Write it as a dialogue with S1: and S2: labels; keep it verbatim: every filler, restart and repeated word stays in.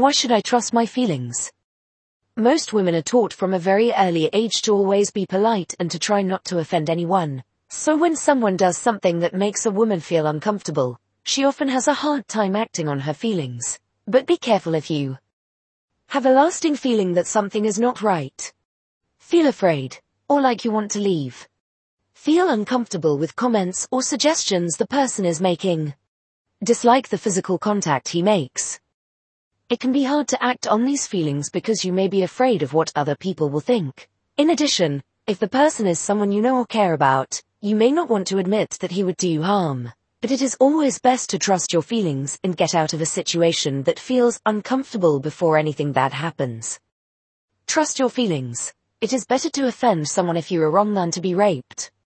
S1: why should I trust my feelings? Most women are taught from a very early age to always be polite and to try not to offend anyone. So when someone does something that makes a woman feel uncomfortable, she often has a hard time acting on her feelings. But be careful if you have a lasting feeling that something is not right. Feel afraid, or like you want to leave. Feel uncomfortable with comments or suggestions the person is making. Dislike the physical contact he makes. It can be hard to act on these feelings because you may be afraid of what other people will think. In addition, if the person is someone you know or care about, you may not want to admit that he would do you harm. But it is always best to trust your feelings and get out of a situation that feels uncomfortable before anything bad happens. Trust your feelings. It is better to offend someone if you are wrong than to be raped.